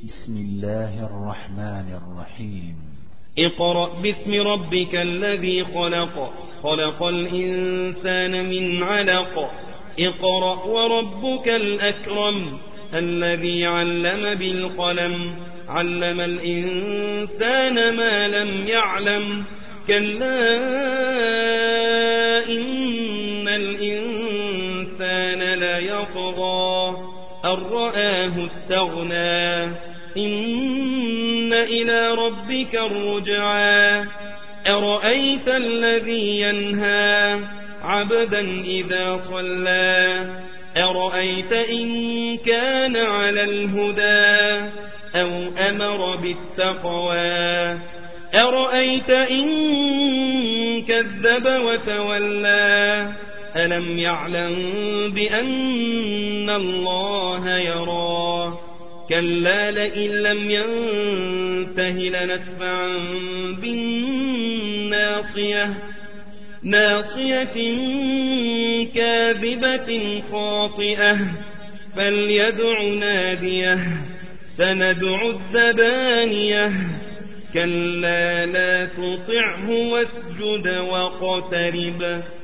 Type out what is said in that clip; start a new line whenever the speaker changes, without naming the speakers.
بسم الله الرحمن الرحيم
اقرأ باسم ربك الذي خلق خلق الإنسان من علق اقرأ وربك الأكرم الذي علم بالقلم علم الإنسان ما لم يعلم كلا إن الإنسان ليطغى أن رآه استغنى إن إلى ربك الرجعى أرأيت الذي ينهى عبدا إذا صلى أرأيت إن كان على الهدى أو أمر بالتقوى أرأيت إن كذب وتولى ألم يعلم بأن الله يرى كلا لئن لم ينته لنسفعا بالناصية ناصية كاذبة خاطئة فليدع ناديه سندع الزبانية كلا لا تطعه واسجد واقترب